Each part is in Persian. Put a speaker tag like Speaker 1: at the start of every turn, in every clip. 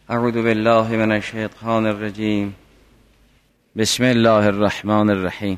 Speaker 1: اعوذ بالله من الشیطان الرجیم. بسم الله الرحمن الرحیم.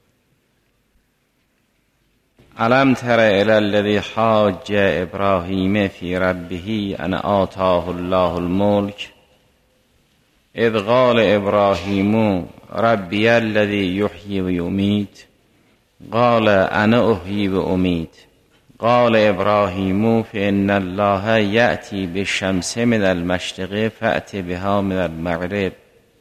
Speaker 1: الم تر الی الذی حاج ابراهیم فی ربه ان آتاه الله الملک اذ قال ابراهیم ربی الذی یحیی و یمیت قال انا احیی و امیت قال ابراهیم فان الله یأتی بالشمس من المشرق فأت بها من المغرب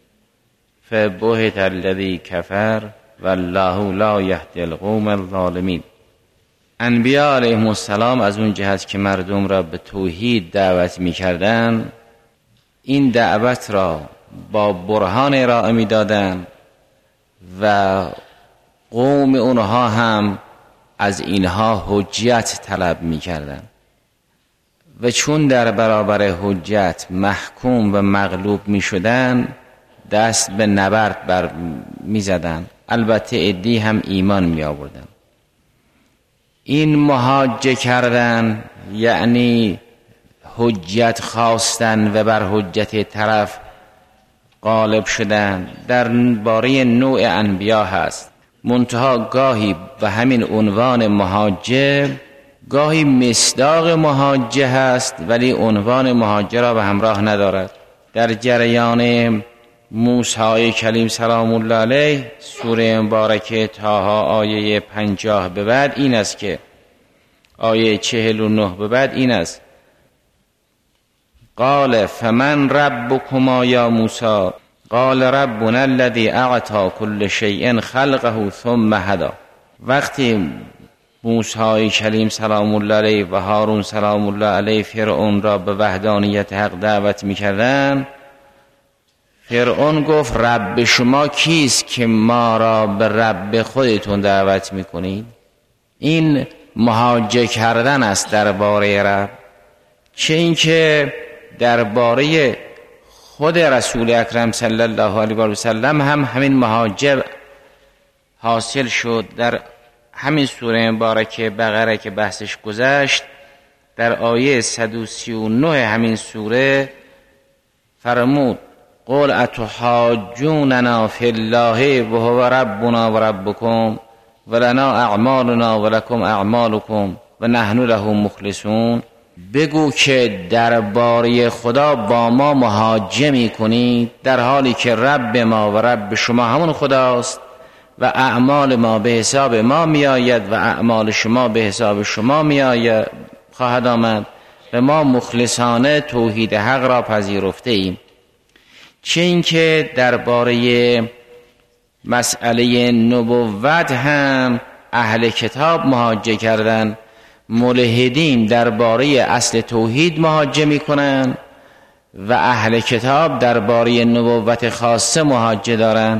Speaker 1: فبهت الذی کفر والله لا یهدی القوم الظالمین. انبیاء علیهم السلام از اون جهت که مردم را به توحید دعوت می‌کردند، این دعوت را با برهان ارائه می‌دادند و قوم اونها هم از اینها حجت طلب می‌کردند و چون در برابر حجت محکوم و مغلوب می‌شدند دست به نبرد می‌زدند. البته عده‌ای هم ایمان می‌آوردند. این محاجه کردن یعنی حجت خواستن و بر حجت طرف غالب شدن در باره نوع انبیا هست. منتها گاهی به همین عنوان محاجه، گاهی مصداق محاجه هست ولی عنوان محاجه را به همراه ندارد. در جریان موسی کلیم سلام الله علیه سوره مبارکه طه آیه 50 به بعد این است که آیه 49 به بعد این است: قال فمن ربکما یا موسی قال ربنا الذی اعطی کل شیء خلقه ثم هدی. وقتی موسی کلیم سلام الله علیه و هارون سلام الله علیه فرعون را به وحدانیت حق دعوت می‌کردند، فرعون گفت رب شما کیست که ما را به رب خودتون دعوت میکنید؟ این محاجه کردن است درباره رب. چه اینکه درباره خود رسول اکرم صلی الله علیه و سلم هم همین محاجه حاصل شد. در همین سوره مبارکه بقره که بحثش گذشت، در آیه 139 همین سوره فرمود: قل اتحاجوننا فی الله و هو ربنا و ربکم ولنا اعمالنا ولکم اعمالکم و نحن له مخلصون. بگو که درباره خدا با ما محاجه میکنید در حالی که رب ما و رب شما همون خداست و اعمال ما به حساب ما میآید و اعمال شما به حساب شما میآید خواهد آمد و ما مخلصانه توحید حق را پذیرفته ایم. چه اینکه درباره مسئله نبوت هم اهل کتاب محاجه کردن، ملحدین درباره اصل توحید محاجه میکنن و اهل کتاب درباره نبوت خاصه محاجه دارن.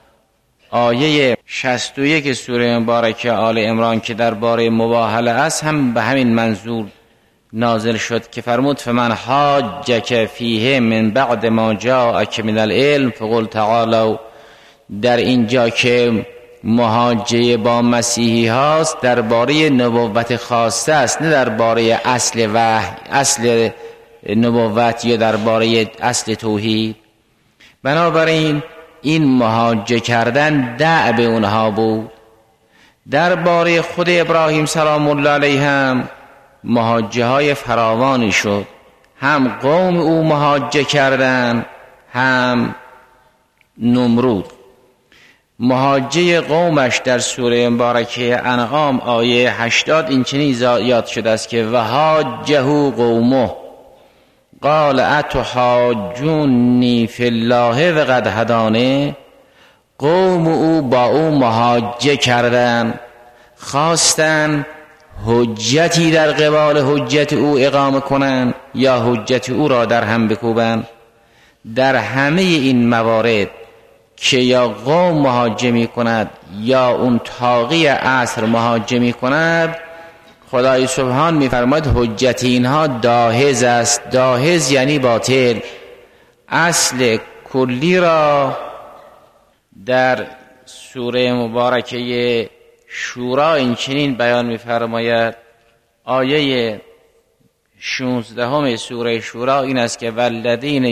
Speaker 1: آیه 61 سوره مبارکه آل عمران که درباره مباهله است هم به همین منظور نازل شد که فرمود فمن حاجک فیه من بعد ما جاءک من العلم فقل تعالوا. در اینجا که محاجه با مسیحی هاست درباره نبوت خاصه است، نه درباره اصل وحی، اصل نبوت یا درباره اصل توحید. بنابراین این محاجه کردن دأب اونها بود. درباره خود ابراهیم سلام الله علیه هم محاجه های فراوانی شد. هم قوم او محاجه کردن، هم نمرود. محاجه قومش در سوره مبارکه انعام آیه 80 این چنین یاد شده است که وحاجه قومه قال اتحاجونی فی الله و قد هدانه. قوم او با او محاجه کردن، خواستن حجتی در قبال حجت او اقامه کنن یا حجت او را در هم بکوبن. در همه این موارد که یا قوم محاجه می کند یا اون طاغی عصر محاجه می کند، خدای سبحان می فرماید حجت اینها داهز است. داهز یعنی باطل. اصل کلی را در سوره مبارکه شورا این چنین بیان می فرماید آیه 16 سوره شورا این است که والذین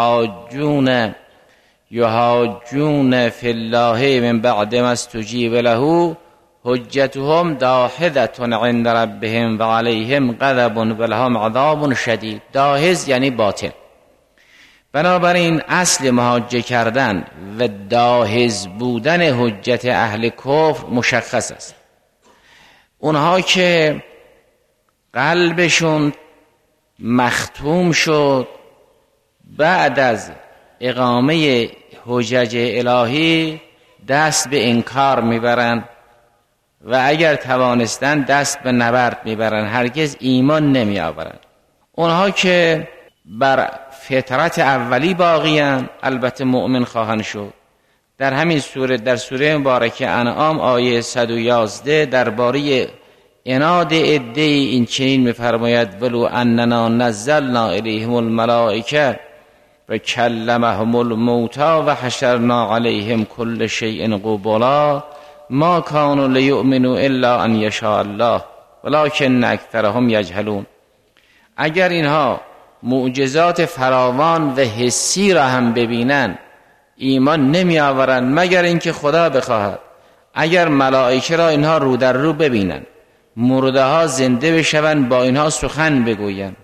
Speaker 1: یحاجون فی الله من بعد ما استجیب له حجتهم داحضة عند ربهم و علیهم غضب و لهم عذاب شدید. داحض یعنی باطل. بنابراین اصل محاجه کردن و داحض بودن حجت اهل کفر مشخص است. اونها که قلبشون مختوم شد بعد از اقامه حجج الهی دست به انکار میبرن و اگر توانستن دست به نبرد میبرن، هرگز ایمان نمی آورن. اونها که بر فطرت اولی باقیان البته مؤمن خواهند شد. در همین سوره، در سوره مبارکه انعام آیه 111 درباره عناد عده این چنین می‌فرماید ولو اننا نزلنا الیهم الملائکه و کلمهم الموتی و حشرنا علیهم کل شیء قبلا ما كانوا لیؤمنوا الا ان یشاء الله ولکن اکثرهم یجهلون. اگر اینها معجزات فراوان و حسی را هم ببینن ایمان نمی آورند مگر اینکه خدا بخواهد. اگر ملائکه را اینها رو در رو ببینن، مرده ها زنده بشوند، با اینها سخن بگویند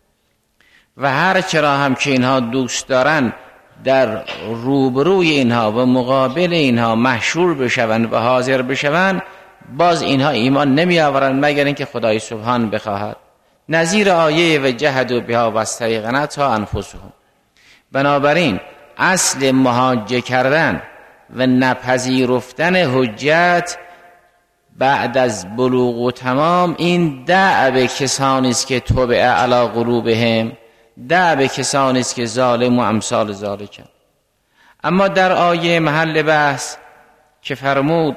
Speaker 1: و هر چرا هم که اینها دوست دارن در روبروی اینها و مقابل اینها محشور بشوند و حاضر بشوند، باز اینها ایمان نمی آورند مگر اینکه خدای سبحان بخواهد. نظیر آیه و جهدوا بها واستیقنتها انفسهم. بنابراین اصل محاجه کردن و نپذیرفتن حجت بعد از بلوغ و تمام این دأب کسانی است که طبع علی قلوبهم، دأب کسانی است که ظالم و امثال ذالکند. اما در آیه محل بحث که فرمود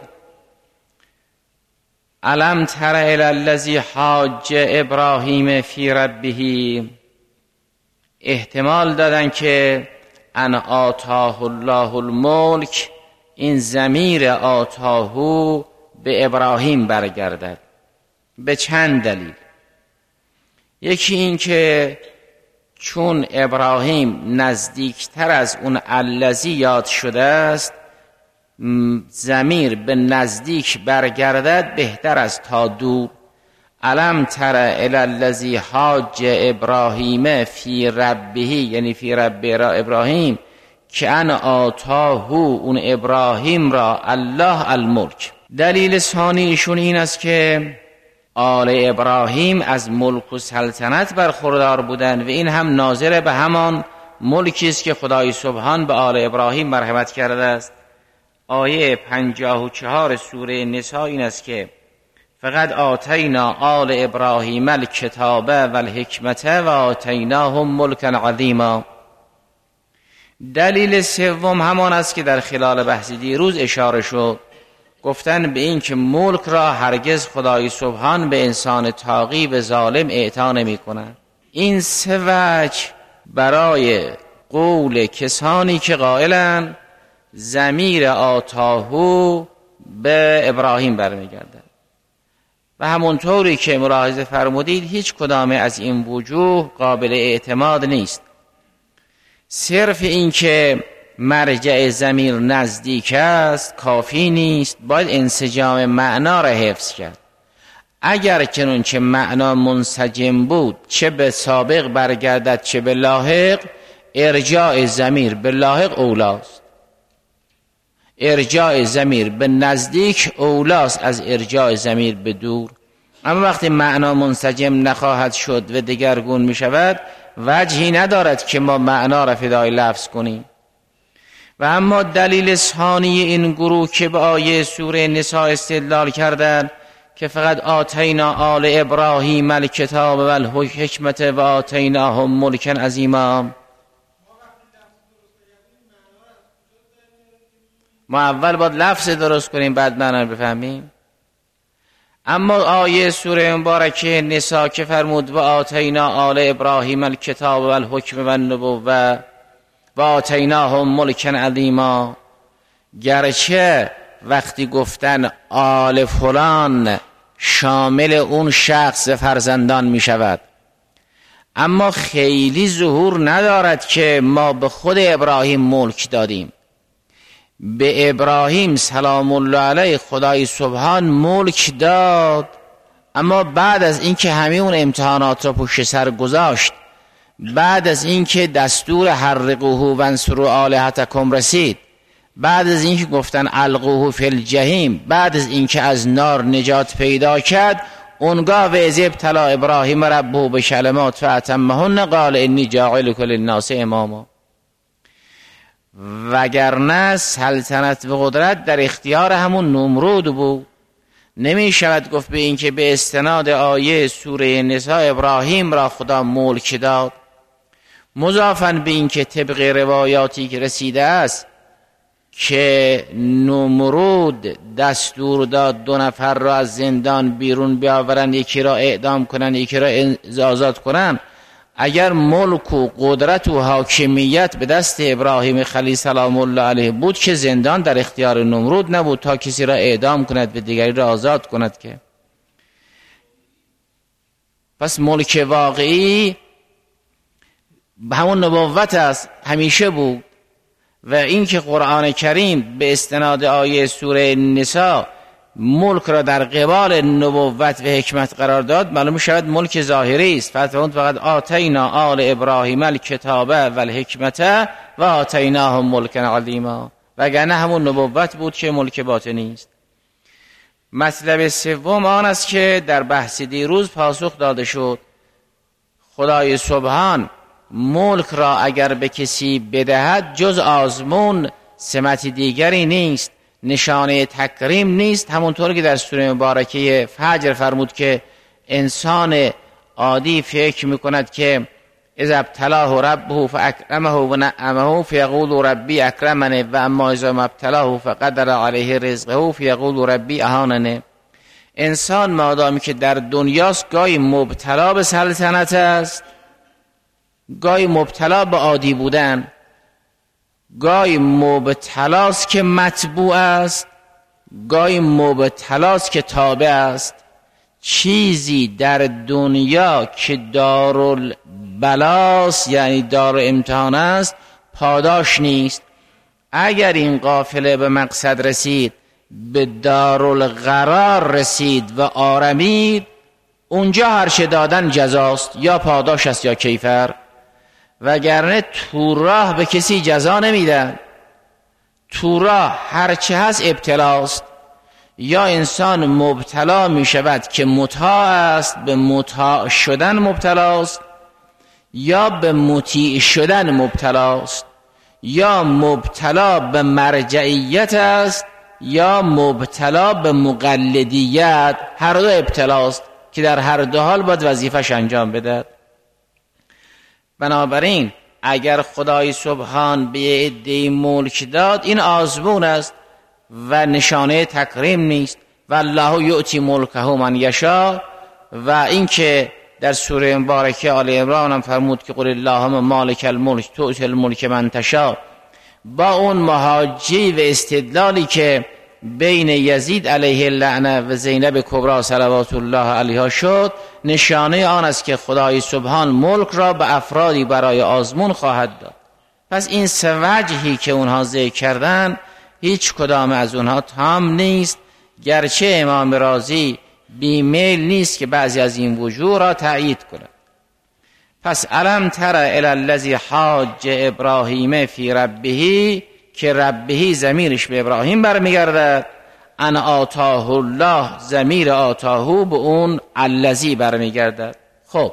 Speaker 1: الم تر الی الذی حاج ابراهیم فی ربه، احتمال دادن که ان آتاه الله الملک، این ضمیر آتاهو به ابراهیم برگردد به چند دلیل. یکی این که چون ابراهیم نزدیکتر از اون الذی یاد شده است، ضمیر به نزدیک برگردد بهتر از تا دور. الم تر الی الذی حاج ابراهیم فی ربه، یعنی فی رب ابراهیم، که ان آتاه اون ابراهیم را الله الملک. دلیل ثانی ایشون این است که آل ابراهیم از ملک و سلطنت برخوردار بودند و این هم ناظر به همان ملکی است که خدای سبحان به آل ابراهیم مرحمت کرده است. آیه 54 سوره نساء این است که فقط آتینا آل ابراهیم الکتاب و الحکمت و آتیناهم ملکا عظیما. دلیل سوم همان است که در خلال بحث دیروز اشاره شد، گفتن به این که ملک را هرگز خدای سبحان به انسان طاغی و ظالم اعطا نمی کند. این سه وجه برای قول کسانی که قائلند ضمیر آتاهو به ابراهیم برمیگردد و همونطوری که ملاحظه فرمودید هیچ کدام از این وجوه قابل اعتماد نیست. صرف این که مرجع ضمیر نزدیک است کافی نیست، باید انسجام معنا را حفظ کرد. اگر چنانچه معنا منسجم بود، چه به سابق برگردد چه به لاحق، ارجاع ضمیر به لاحق اولاست، ارجاع ضمیر به نزدیک اولاست از ارجاع ضمیر به دور. اما وقتی معنا منسجم نخواهد شد و دگرگون می شود، وجهی ندارد که ما معنا را فدای لفظ کنیم. و اما دلیل ثانی این گروه که به آیه سوره نساء استدلال کردند که فقط آتینا آل ابراهیم الکتاب و الحکمت و آتیناهم ملکا عظیما، ما اول باید لفظ درست کنیم بعد معنا رو بفهمیم. اما آیه سوره مبارکه نساء که فرمود و آتینا آل ابراهیم الکتاب و الحکم و النبوة و آتیناهم ملکا عظیما، گرچه وقتی گفتن آل فلان شامل اون شخص فرزندان می شود، اما خیلی ظهور ندارد که ما به خود ابراهیم ملک دادیم. به ابراهیم سلام الله علیه خدای سبحان ملک داد، اما بعد از اینکه همه اون امتحانات را پشت سر گذاشت، بعد از اینکه دستور حرقوه وانصروا آلهتکم رسید، بعد از اینکه گفتن القوه فی الجحیم، بعد از اینکه از نار نجات پیدا کرد، اونگاه و اذ ابتلی ابراهیم ربه بکلمات فاتمهن قال انی جاعلک للناس اماما. وگرنه سلطنت و قدرت در اختیار همون نمرود بود. نمی شود گفت به اینکه به استناد آیه سوره نساء ابراهیم را خدا ملک داد، مضافاً به اینکه طبق روایاتی که رسیده است که نمرود دستور داد 2 نفر را از زندان بیرون بیاورن، یکی را اعدام کنن یکی را آزاد کنن. اگر ملک و قدرت و حاکمیت به دست ابراهیم خلیل سلام الله علیه بود که زندان در اختیار نمرود نبود تا کسی را اعدام کند و دیگری را آزاد کند. که پس ملک واقعی همون نبوت است، همیشه بود. و این که قرآن کریم به استناد آیه سوره نساء ملک را در قبال نبوت و حکمت قرار داد، معلوم شود ملک ظاهری است. فقط آتینا آل ابراهیم الکتاب و الحکمت و آتیناهم ملکا عظیما، وگرنه همون نبوت بود که ملک باطنی است. مطلب سوم آن است که در بحث دیروز پاسخ داده شد، خدای سبحان ملک را اگر به کسی بدهد جز آزمون سمت دیگری نیست، نشانه تکریم نیست. همونطور که در سوره مبارکه فجر فرمود که انسان عادی فکر میکند که اذا ابتلاه ربه فاکرمه و نعمه فیقول ربی اکرمنه و اما اذا ابتلاه فقدر علیه رزقه فیقول ربی اهاننه. انسان مادامی که در دنیاست گاهی مبتلا به سلطنت است، گاهی مبتلا به عادی بودن، گاهی مبتلاست که متبوع است، گاهی مبتلاست که تابع است. چیزی در دنیا که دارالبلاست یعنی دار امتحان است پاداش نیست. اگر این قافله به مقصد رسید، به دارالقرار رسید و آرمید، اونجا هرچه دادن جزاست، یا پاداش است یا کیفر. وگرنه تو راه به کسی جزا نمیدن. تو راه هرچه هست ابتلاست. یا انسان مبتلا می شود که مطاع است، به مطاع شدن مبتلاست، یا به مطیع شدن مبتلاست، یا مبتلا به مرجعیت است، یا مبتلا به مقلدیت. هر دو ابتلاست که در هر دو حال باید وظیفش انجام بده. بنابراین اگر خدای سبحان به عده‌ای ملک داد، این آزمون است و نشانه تکریم نیست. و الله یؤتی ملکه من یشاء. و این که در سوره مبارکه آل عمران هم فرمود که قل اللهم مالک الملک تؤتی الملک من تشاء، با اون محاجی و استدلالی که بین یزید علیه اللعنه و زینب کبری صلوات الله علیها شد، نشانه آن است که خدای سبحان ملک را به افرادی برای آزمون خواهد داد. پس این 3 وجهی که اونها ذکر کردن هیچ کدام از اونها تام نیست، گرچه امام رازی بیمیل نیست که بعضی از این وجوه را تأیید کند. پس الم تر الی الذی حاج ابراهیم فی ربه، که ربه ضمیرش به ابراهیم برمیگردد، ان آتاه الله ضمیر آتاهو به اون الذی برمیگردد. خب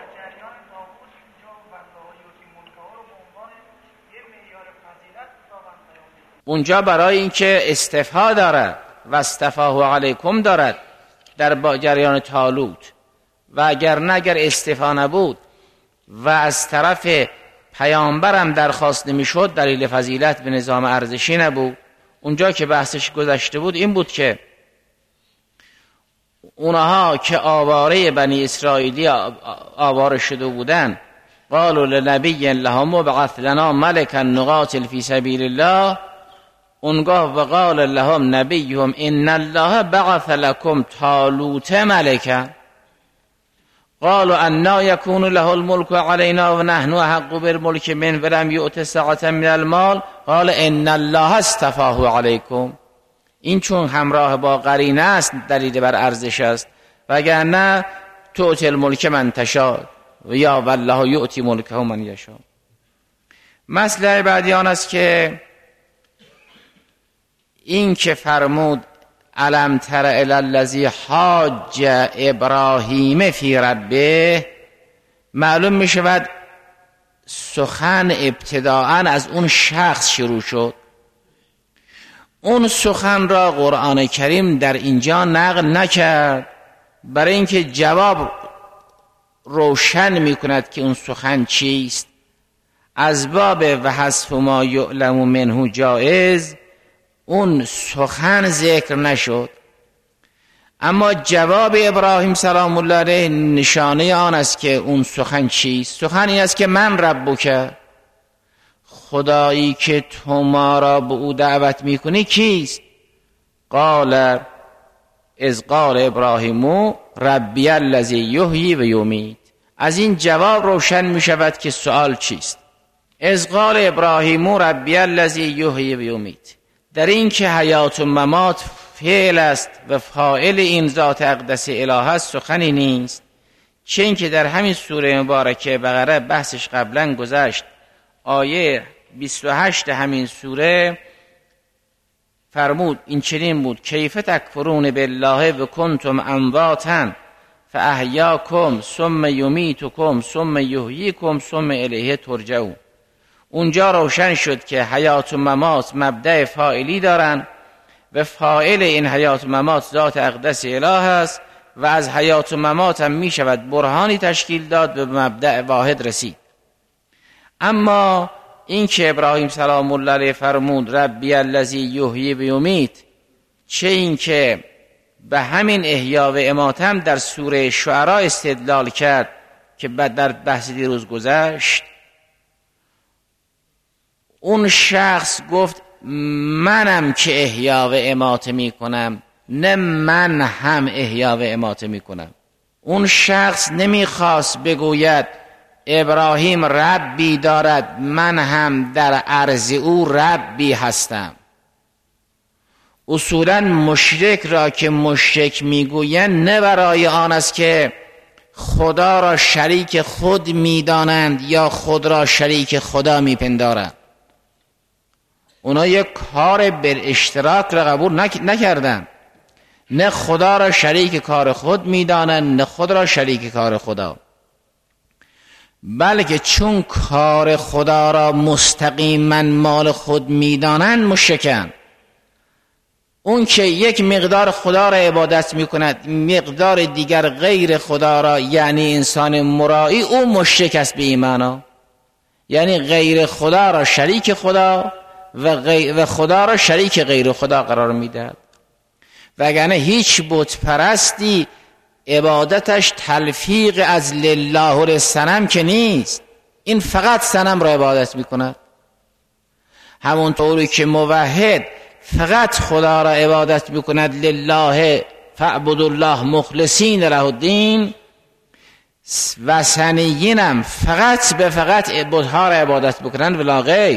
Speaker 1: اونجا برای اینکه استفا دارد و استفاه علیکم دارد در جریان طالوت، و اگر استفا نبود و از طرف پیامبرم درخواست نمیشد، دلیل فضیلت به نظام ارزشی نبود. اونجا که بحثش گذشته بود این بود که اونها که آواره بنی اسرائیلی آواره شده بودن، قالوا لنبی لهم ابعث لنا ملکا نقاتل فی سبیل الله، اونگاه وقال لهم نبیهم ان الله بعث لكم طالوت ملکا. قالوا انا یکون له الملک علینا و نحن احق بالملک من ولم یؤت سعة من المال قال ان الله اصطفاه علیکم. این چون همراه با قرینه است دلیل بر ارزش است، وگرنه تؤتی الملک من تشاء و یا والله یؤتی ملکه من یشاء. مسئله بعدی آن است که این که فرمود الم تر الی الذی حاج ابراهیم فی ربه، معلوم می شود سخن ابتداءً از اون شخص شروع شد. اون سخن را قرآن کریم در اینجا نقل نکرد، برای اینکه جواب روشن می کند که اون سخن چیست. از باب و حذف ما یعلم منه جایز اون سخن ذکر نشد، اما جواب ابراهیم سلام الله علیه نشانه آن است که اون سخن چیست. سخن این است که من ربک، خدایی که تو ما را به او دعوت میکنی کیست؟ قال اذ قال ابراهیم ربی الذی یحیی و یمیت. از این جواب روشن می شود که سوال چیست. اذ قال ابراهیم ربی الذی یحیی و یمیت، در این که حیات و ممات فعل است و فاعل این ذات اقدس اله است سخنی نیست، چه این که در همین سوره مبارکه بقره بحثش قبلا گذشت. آیه 28 همین سوره فرمود این چنین بود کیف تکفرون بالله و کنتم امواتا فاحیاکم ثم یمیتکم ثم یحییکم ثم الیه ترجعون. اونجا روشن شد که حیات و ممات مبدأ فاعلی دارن و فاعل این حیات و ممات ذات اقدس اله است و از حیات و ممات هم می شود برهانی تشکیل داد و به مبدأ واحد رسید. اما این که ابراهیم سلام الله علیه فرمود ربی الذی یحیی و یمیت، چه این که به همین احیا و امات هم در سوره شعراء استدلال کرد که در بحث دیروز گذشت. اون شخص گفت منم که احیا و اماته می کنم، نه من هم احیا و اماته می کنم. اون شخص نمی خواست بگوید ابراهیم ربی دارد، من هم در عرض او ربی هستم. اصولا مشرک را که مشرک میگویند نه برای آن است که خدا را شریک خود میدانند یا خود را شریک خدا میپندارند. اونا یک کار بر اشتراک را قبول نکردند، نه خدا را شریک کار خود میدانند نه خود را شریک کار خدا، بلکه چون کار خدا را مستقیما مال خود میدانند مشرکند. اون که یک مقدار خدا را عبادت میکند مقدار دیگر غیر خدا را، یعنی انسان مرائی، او مشرک است به این معنا، یعنی غیر خدا را شریک خدا و خدا را شریک غیر خدا قرار میدهد. وگرنه هیچ بت پرستی عبادتش تلفیق از لله و للصنم که نیست، این فقط صنم را عبادت میکند. همونطوری که موحد فقط خدا را عبادت میکند لله فاعبدوا الله مخلصین له الدین، وثنیین هم فقط به فقط بت‌ها را عبادت میکنند ولا غیر.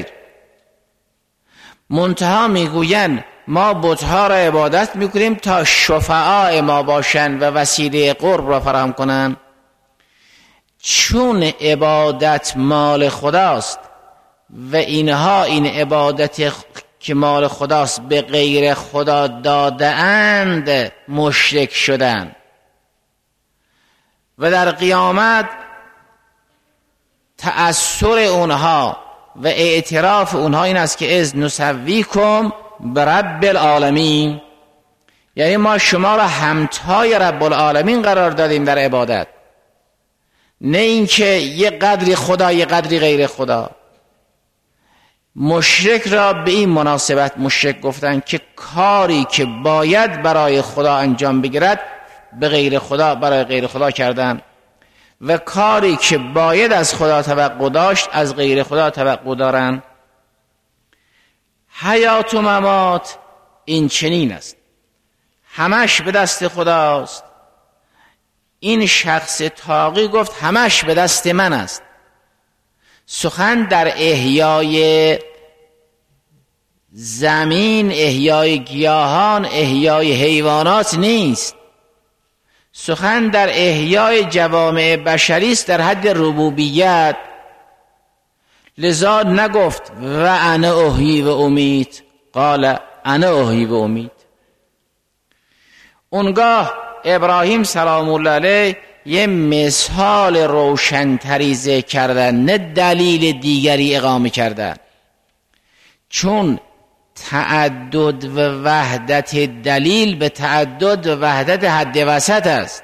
Speaker 1: منتها میگویند ما بت‌ها را عبادت میکنیم تا شفعاء ما باشند و وسیله قرب را فراهم کنند. چون عبادت مال خداست و اینها این عبادت که مال خداست به غیر خدا داده اند مشرک شدند و در قیامت تأثیر اونها و اعتراف اونها این است که از نسویکم برب العالمین، یعنی ما شما را همتای رب العالمین قرار دادیم در عبادت، نه اینکه یه قدری خدا یه قدری غیر خدا. مشرک را به این مناسبت مشرک گفتن که کاری که باید برای خدا انجام بگیرد به غیر خدا برای غیر خدا کردن و کاری که باید از خدا توقع داشت از غیر خدا توقع دارن. حیات و ممات این چنین است، همش به دست خداست.
Speaker 2: این شخص تاقی گفت همش به دست من است. سخن در احیای زمین، احیای گیاهان، احیای حیوانات نیست. سخن در احیای جوامع بشری است در حد ربوبیت. لذا نگفت و انا احیی و امید، قال انا احیی و امید. اونگاه ابراهیم سلام الله علیه یه مثال روشنتری ذکر کردن، نه دلیل دیگری اقامه کردن. چون تعدد و وحدت دلیل به تعدد و وحدت حد وسط است.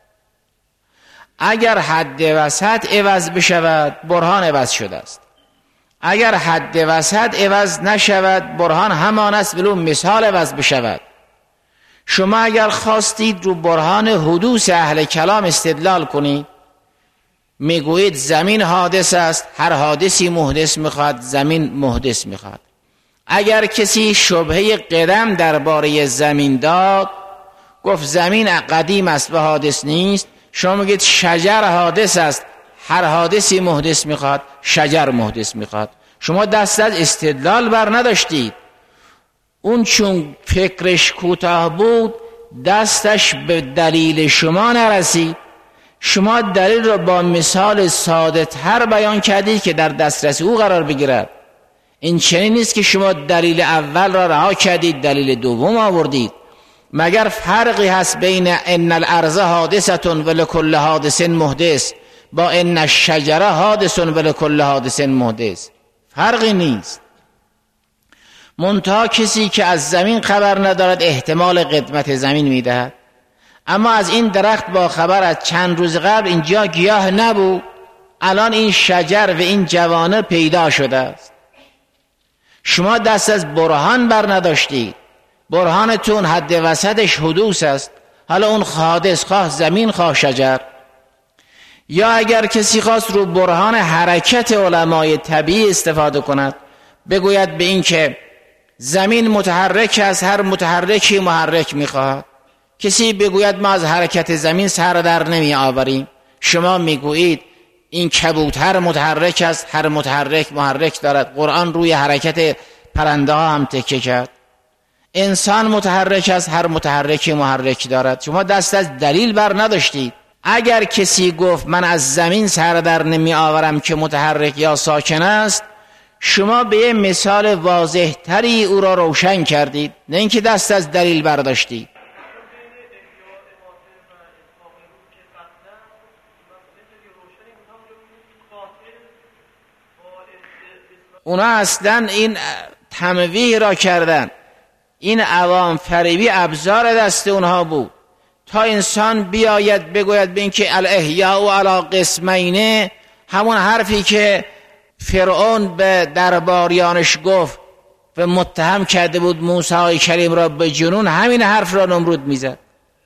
Speaker 2: اگر حد وسط عوض بشود برهان عوض شده است، اگر حد وسط عوض نشود برهان همان است ولو مثال عوض بشود. شما اگر خواستید رو برهان حدوث اهل کلام استدلال کنید، میگویید زمین حادث است، هر حادثی محدث میخواد، زمین محدث میخواد. اگر کسی شبهه قدم درباره زمین داد، گفت زمین قدیم است و حادث نیست، شما میگید شجر حادث است، هر حادثی محدث میخواد، شجر محدث میخواد. شما دست از استدلال بر نداشتید. اون چون فکرش کوتاه بود دستش به دلیل شما نرسید. شما دلیل را با مثال ساده تر بیان کردید که در دسترس او قرار بگیرد. این چنین نیست که شما دلیل اول را رها کردید دلیل دوم آوردید. مگر فرقی هست بین ان الارض حادثه ولکل حادث محدث با ان الشجره حادث ولکل حادث محدث؟ فرقی نیست. منتها کسی که از زمین خبر ندارد احتمال قدمت زمین میدهد. اما از این درخت با خبر از چند روز قبل اینجا گیاه نبود، الان این شجر و این جوانه پیدا شده است. شما دست از برهان بر نداشتید. برهانتون حد وسطش حدوث است. حالا اون حادث خواه زمین خواه شجر. یا اگر کسی خواست رو برهان حرکت علمای طبیعی استفاده کند، بگوید به این که زمین متحرک است، هر متحرکی محرک میخواهد. کسی بگوید ما از حرکت زمین سر در نمی آوریم، شما میگویید این کبوتر متحرک است، هر متحرک محرک دارد. قرآن روی حرکت پرنده ها هم تکیه کرد. انسان متحرک است، هر متحرکی محرک دارد. شما دست از دلیل بر نداشتید. اگر کسی گفت من از زمین سر در نمی آورم که متحرک یا ساکن است، شما به یه مثال واضح تری او را روشن کردید، نه اینکه دست از دلیل برداشتید. اونا اصلا این تمویه را کردن. این عوام فریبی ابزار دست اونها بود تا انسان بیاید بگوید به این که الاحیاء علی قسمین، همون حرفی که فرعون به درباریانش گفت و متهم کرده بود موسی کلیم را به جنون، همین حرف را نمرود میزد.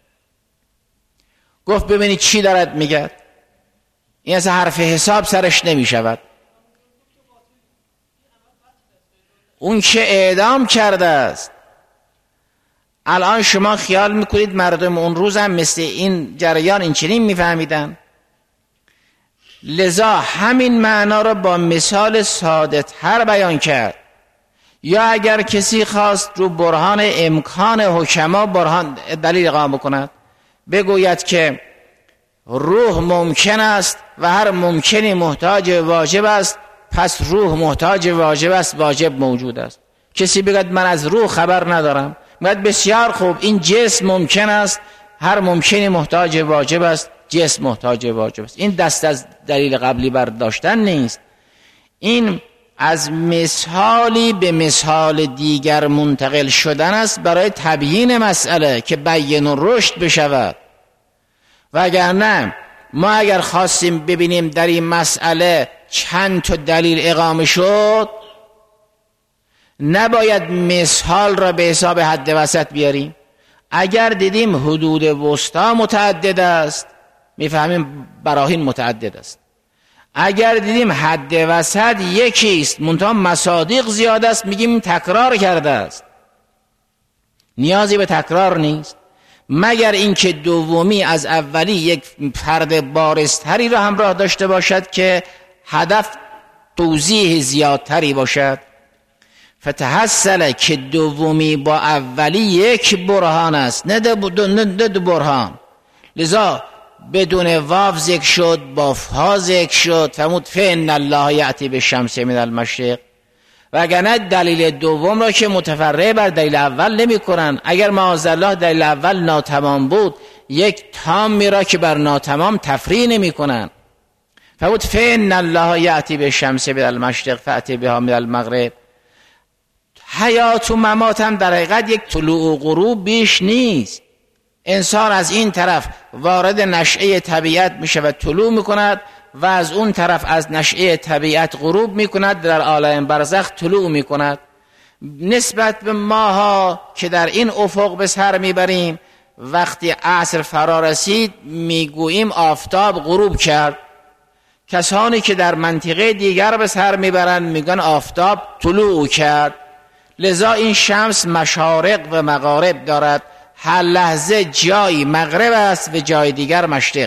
Speaker 2: گفت ببینید چی دارد میگه، این از حرف حساب سرش نمیشود. اون که اعدام کرده است. الان شما خیال میکنید مردم اون روز هم مثل این جریان این چنین میفهمیدن؟ لذا همین معنا را با مثال ساده تر بیان کرد. یا اگر کسی خواست رو برهان امکان حکما برهان دلیل اقامه کند، بگوید که روح ممکن است و هر ممکنی محتاج واجب است، پس روح محتاج واجب است، واجب موجود است. کسی بگوید من از روح خبر ندارم، بگوید بسیار خوب، این جسم ممکن است، هر ممکنی محتاج واجب است، جسم محتاج واجب است. این دست از دلیل قبلی برداشتن نیست. این از مثالی به مثال دیگر منتقل شدن است برای تبیین مسئله که بیان و رشد بشود. وگرنه ما اگر خواستیم ببینیم در این مسئله چند تا دلیل اقامه شد، نباید مثال را به حساب حد وسط بیاریم. اگر دیدیم حدود وسطا متعدد است، میفهمیم براهین متعدد است. اگر دیدیم حد وسط یکی است منتها مصادیق زیاد است، میگیم تکرار کرده است. نیازی به تکرار نیست. مگر اینکه دومی از اولی یک فرد بارزتری را همراه داشته باشد که هدف توضیح زیادتری باشد. فتحصل که دومی با اولی یک برهان است، نه دو برهان، لذا بدون واو ذکر شد، با فا ذکر شد. فرمود فإن الله یأتی بالشمس من المشرق. وگرنه دلیل دوم را که متفرع بر دلیل اول نمی کنن. اگر معاذالله دلیل اول ناتمام بود، یک تامی را که بر ناتمام تفریع نمی کنن. فرمود فإن الله یأتی بالشمس من المشرق فأتی بها من المغرب. حیات و ممات هم در حقیقت یک طلوع و غروب بیش نیست. انسان از این طرف وارد نشأه طبیعت می شود، طلوع می کند، و از اون طرف از نشأه طبیعت غروب می کند، در عالم برزخ طلوع می کند. نسبت به ماها که در این افق به سر می بریم، وقتی عصر فرا رسید می گوییم آفتاب غروب کرد. کسانی که در منطقه دیگر به سر می برند میگن آفتاب طلوع کرد. لذا این شمس مشارق و مغارب دارد، هر لحظه جایی مغرب است و جای دیگر مشرق.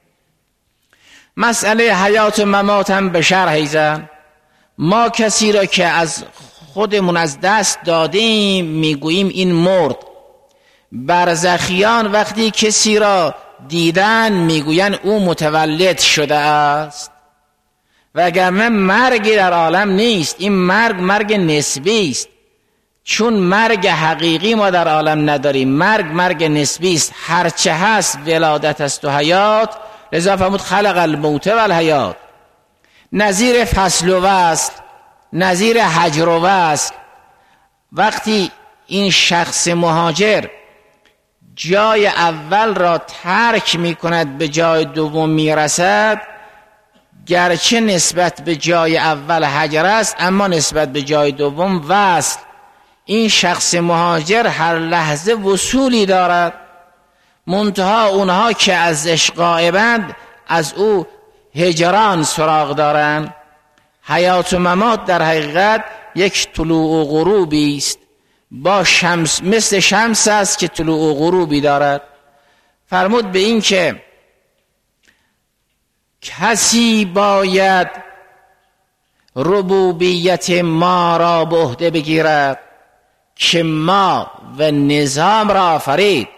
Speaker 2: مسئله حیات و ممات هم به شرح ایزن. ما کسی را که از خودمون از دست دادیم میگوییم این مرد. برزخیان وقتی کسی را دیدن میگوین او متولد شده است. وگرنه مرگی در عالم نیست. این مرگ نسبی است، چون مرگ حقیقی ما در عالم نداریم. مرگ نسبی است. هرچه هست ولادت است و حیات. لذا فرمود خلق الموت و الحیات. نظیر فصل و وصل، نظیر هجر و وصل. وقتی این شخص مهاجر جای اول را ترک می کند به جای دوم می رسد، گرچه نسبت به جای اول هجر است اما نسبت به جای دوم وصل. این شخص مهاجر هر لحظه وصولی دارد، منتها اونها که از عشق غایبند از او هجران سراغ دارند. حیات و ممات در حقیقت یک طلوع و غروبی است، با شمس مثل شمس است که طلوع و غروبی دارد. فرمود به این که کسی باید ربوبیت ما را به عهده بگیرد که ما و نظام را آفرید.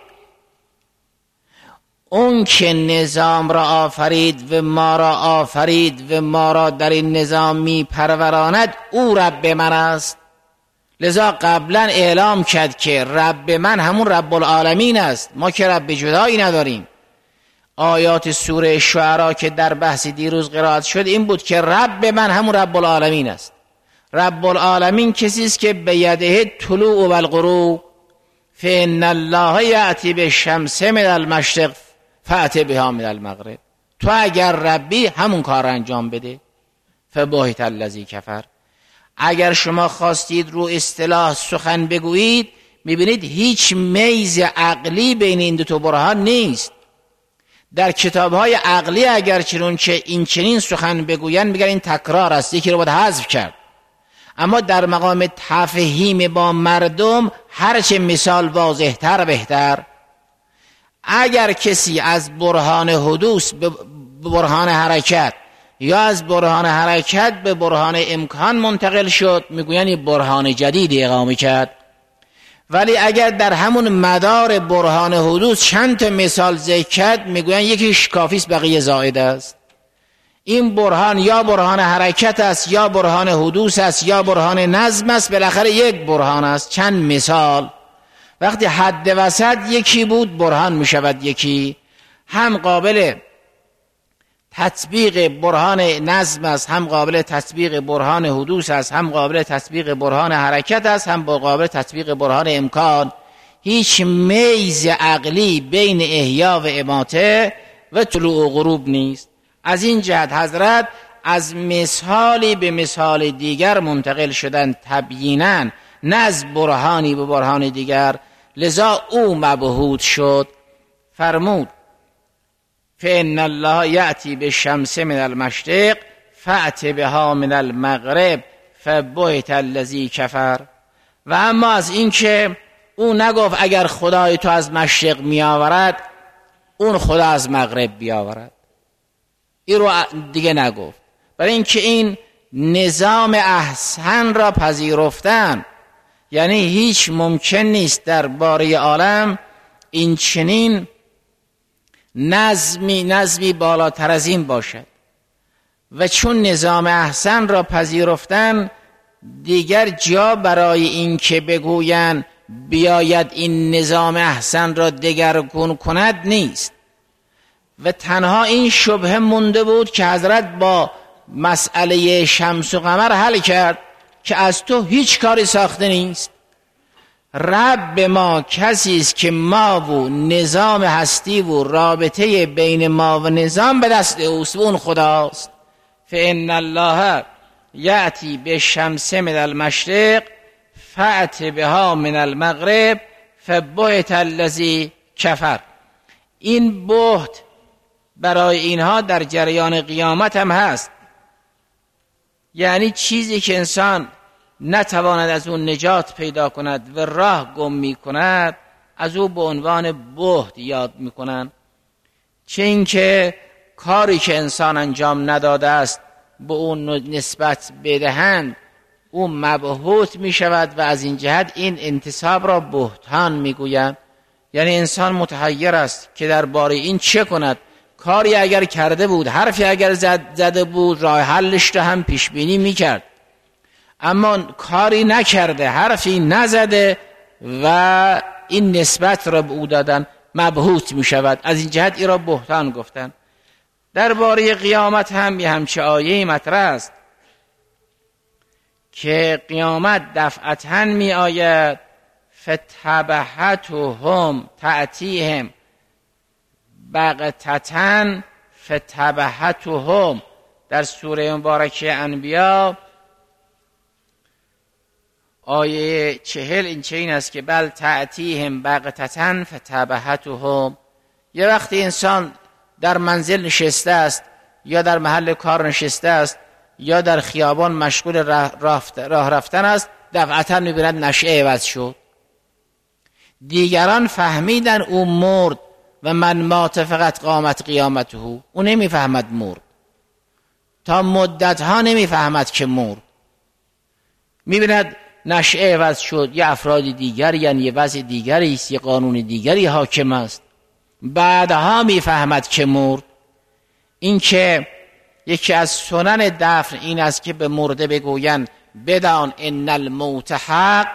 Speaker 2: اون که نظام را آفرید و ما را آفرید و ما را در این نظام می پروراند، او رب من است. لذا قبلا اعلام کرد که رب من همون رب العالمین است، ما که رب جدایی نداریم. آیات سوره شعراء که در بحث دیروز قرائت شد این بود که رب من همون رب العالمین است. رب العالمین کسی است که به یده طلوع و الغروب. فإن الله یأتی بالشمس من المشرق فأتی بها من المغرب. تو اگر ربی همون کار انجام بده. فبهت الذی کفر. اگر شما خواستید رو اصطلاح سخن بگویید، میبینید هیچ میز عقلی بین این دو تا برهان نیست. در کتاب‌های عقلی اگر چنانچه این چنین سخن بگوین میگن این تکرار است، یکی رو باید حذف کرد. اما در مقام تفهیم با مردم هرچه مثال واضح‌تر بهتر. اگر کسی از برهان حدوث به برهان حرکت یا از برهان حرکت به برهان امکان منتقل شد، میگوین برهان جدید اقامه کرد. ولی اگر در همون مدار برهان حدوث چند تا مثال ذکر کرد، میگوین یکیش کافی است بقیه زائد است. این برهان یا برهان حرکت است یا برهان حدوث است یا برهان نظم است، بالاخره یک برهان است. چند مثال وقتی حد وسط یکی بود برهان میشود یکی. هم قابل تطبیق برهان نظم است، هم قابل تطبیق برهان حدوث است، هم قابل تطبیق برهان حرکت است، هم قابل تطبیق برهان امکان. هیچ میز عقلی بین احیا و اماته و طلوع و غروب نیست. از این جهت حضرت از مثالی به مثال دیگر منتقل شدن تبییناً، نه از برهانی به برهان دیگر. لذا او مبهوت شد. فرمود فإن الله یأتی بالشمس من المشرق فأت بها من المغرب فبهت الذی کفر. و اما از این که او نگفت اگر خدای تو از مشرق می آورد اون خدا از مغرب بیاورد، این رو دیگه نگفت. برای اینکه این نظام احسن را پذیرفتن، یعنی هیچ ممکن نیست در باره عالم این چنین نظمی بالاتر از این باشد. و چون نظام احسن را پذیرفتن، دیگر جا برای این که بگویند بیاید این نظام احسن را دگرگون کند نیست. و تنها این شبهه مونده بود که حضرت با مسئله شمس و قمر حل کرد که از تو هیچ کاری ساخته نیست. رب ما کسی است که ما و نظام هستی و رابطه بین ما و نظام به دست اوست و اون خداست. فإن الله یأتی بالشمس من المشرق فأت بها من المغرب فبهت الذی کفر. این بهت برای اینها در جریان قیامت هم هست، یعنی چیزی که انسان نتواند از اون نجات پیدا کند و راه گم می کند، از او به عنوان بهت یاد می کنند. چه اینکه کاری که انسان انجام نداده است به اون نسبت بدهند، او مبهوت می شود و از این جهت این انتساب را بهتان می گویند. یعنی انسان متحیر است که درباره این چه کند. کاری اگر کرده بود، حرفی اگر زده بود، راه حلش را هم پیش بینی می کرد، اما کاری نکرده، حرفی نزده و این نسبت را به او دادن، مبهوت می شود. از این جهت این را بهتان گفتن. درباره قیامت هم یه همچه آیه مطرح است که قیامت دفعتاً می آید، فتبهتهم تأتیهم بغتتاً فتبهتهم. در سوره مبارکه انبیا آیه 40 این است که بل تأتیهم بغتتاً فتبهتهم. یه وقتی انسان در منزل نشسته است یا در محل کار نشسته است یا در خیابان مشغول راه رفتن است، دفعتاً می‌بیند نشأه عوض شد. دیگران فهمیدن او مرد و من مات فقط قامت قیامته. او نمیفهمد مرد، تا مدتها نمیفهمد که مرد. می‌بیند نشأه عوض شد، یه افراد دیگری، یعنی یه وضع دیگری است، یه قانون دیگری حاکم است. بعدها میفهمد که مرد. این که یکی از سنن دفن این است که به مرده بگویند بدان ان الموت حق،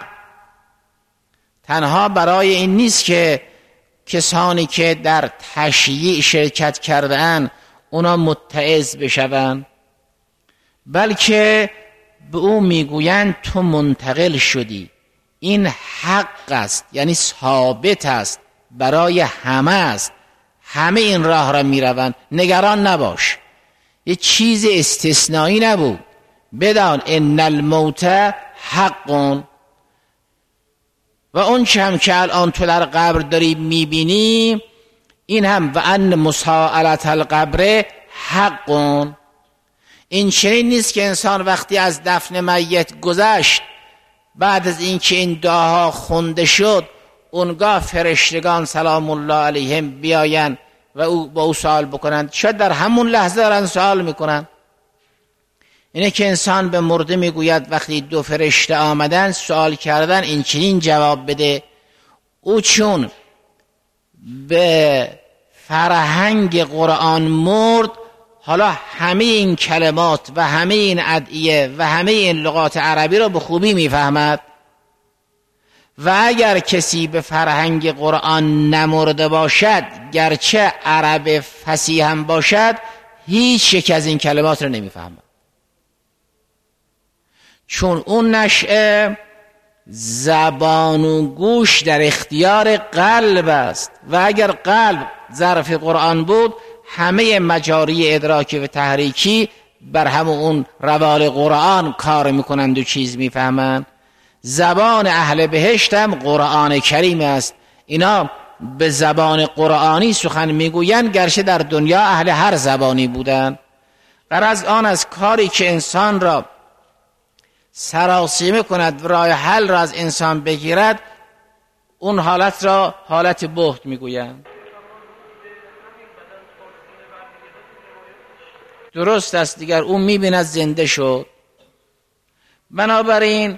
Speaker 2: تنها برای این نیست که کسانی که در تشییع شرکت کرده اند اونا متعظ بشوند، بلکه به او میگویند تو منتقل شدی. این حق است، یعنی ثابت است، برای همه است، همه این راه را میروند، نگران نباش. یه چیز استثنایی نبود. بدان ان الموت حق. و اون چه هم که الان تو در قبر داری میبینی، این هم و ان مساءلة القبر حق. این چنین نیست که انسان وقتی از دفن میت گذشت، بعد از اینکه این دعاها خونده شد، اونگاه فرشتگان سلام الله علیهم بیاین و او با او سوال بکنند. شاید در همون لحظه دارن سوال میکنن. اینه که انسان به مرده میگوید وقتی دو فرشته آمدن سوال کردن این چنین جواب بده. او چون به فرهنگ قرآن مرد، حالا همه این کلمات و همه این ادعیه و همه این لغات عربی را به خوبی میفهمد. و اگر کسی به فرهنگ قرآن نمرده باشد، گرچه عرب فصیح هم باشد، هیچ یک از این کلمات را نمیفهمد، چون اون نشأه زبان و گوش در اختیار قلب است و اگر قلب ظرف قرآن بود، همه مجاری ادراکی و تحریکی بر همون اون روال قرآن کار میکنند و چیز میفهمند. زبان اهل بهشت هم قرآن کریم است. اینا به زبان قرآنی سخن میگویند، گرچه در دنیا اهل هر زبانی بودند. غرض آن از کاری که انسان را سراسیمه کند و راه حل را از انسان بگیرد، اون حالت را حالت بهت میگویند. درست است دیگر، اون میبیند زنده شد. بنابراین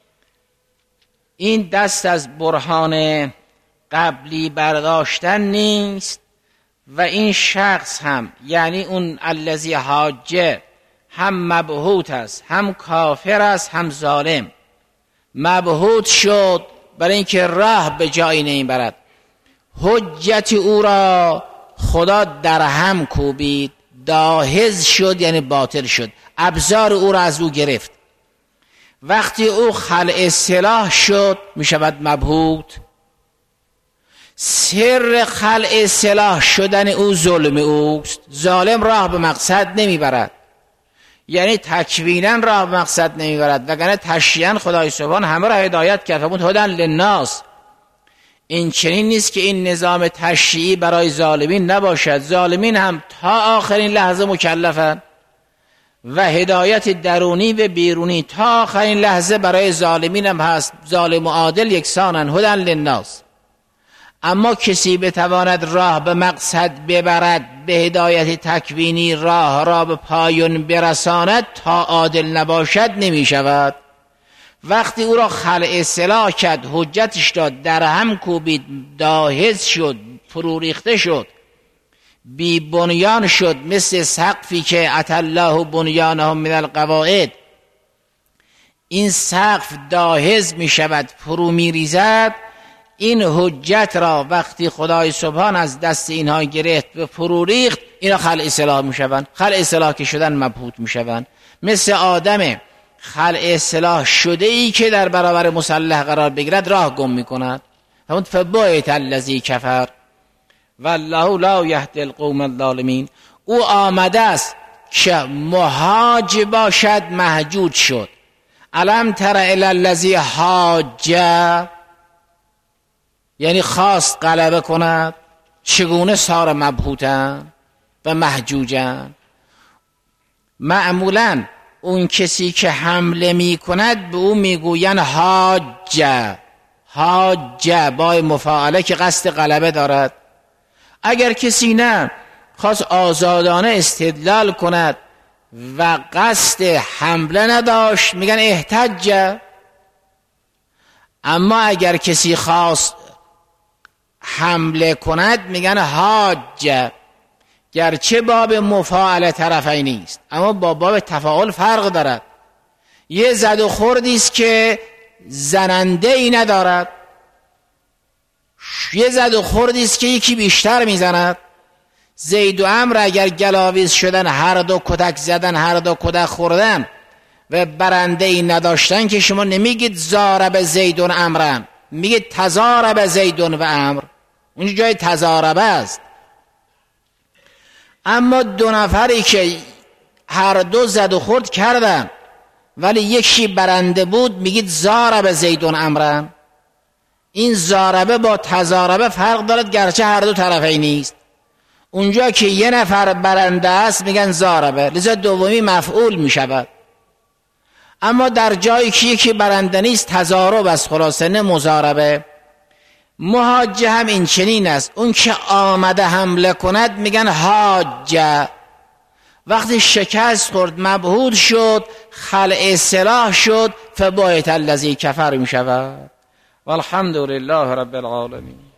Speaker 2: این دست از برهان قبلی برداشتن نیست و این شخص هم، یعنی اون الذی حاجه، هم مبهوت است، هم کافر است، هم ظالم. مبهوت شد برای اینکه راه به جایی نمیبرد. حجت او را خدا در هم کوبید، داهز شد یعنی باطل شد، ابزار او را از او گرفت. وقتی او خلع سلاح شد می شود مبهوت. سر خلع سلاح شدن او ظلم اوست. ظالم راه به مقصد نمی برد، یعنی تکوینا راه به مقصد نمی برد، وگرنه تشریعا خدای سبحان همه را هدایت کرد. فرمود هدی للناس. این چنین نیست که این نظام تشریعی برای ظالمین نباشد. ظالمین هم تا آخرین لحظه مکلفند و هدایت درونی و بیرونی تا آخرین لحظه برای ظالمین هم هست. ظالم و عادل یکسانند، هدی للناس. اما کسی بتواند راه به مقصد ببرد، به هدایت تکوینی راه را به پایان برساند، تا عادل نباشد نمی شود. وقتی او را خلع سلاح کرد، حجتش داد، در هم کوبید، داهز شد، فرو ریخته شد، بی بنیان شد، مثل سقفی که اتى الله بنیانهم من القواعد. این سقف داهز می شود، فرو می ریزد. این حجت را وقتی خدای سبحان از دست اینها گرفت و فرو ریخت، اینا خلع سلاح می شوند. خلع سلاح که شدن مبهوت می شوند. مثل آدم خلع سلاح شده ای که در برابر مسلح قرار بگیرد راه گم می کند. همون فبایت الذی کفر والله لا یهدی القوم الظالمین. او آمده است که مهاج باشد، محجوج شد. الم تر الی الذی حاج، یعنی خواست غلبه کند. چگونه صار مبهوتن و محجوجن؟ معمولا اون کسی که حمله می کند به او میگوین حاجه. حاجه با مفاعله که قصد غلبه دارد. اگر کسی نه خواست آزادانه استدلال کند و قصد حمله نداشت، میگن احتج. اما اگر کسی خواست حمله کند میگن حاج، گرچه باب مفاعله طرفی نیست اما با باب تفاعل فرق دارد. یه زد و خوردی است که زننده ای ندارد، یه زد و خوردی است که یکی بیشتر میزند. زید و عمرو اگر گلاویز شدن، هر دو کتک زدن، هر دو کتک خوردن و برنده ای نداشتن، که شما نمیگید ضارب زید و عمرو، میگید تضارب زید و عمرو. اونجا جای تضاربه است. اما دو نفری که هر دو زد و خورد کردن ولی یکی برنده بود، میگید ضارب زید و عمرو. این ضاربه با تضاربه فرق دارد، گرچه هر دو طرفی نیست. اونجا که یه نفر برنده است میگن ضاربه، لذا دومی مفعول میشود. اما در جایی که یکی برنده نیست تضارب است، خلاصه نه مضاربه. مهاجه هم این چنین است. اون که آمده حمله کند میگن حاجه. وقتی شکست خورد، مبهوت شد، خلع سلاح شد، فبایت الذی کفر میشود. والحمد لله رب العالمین.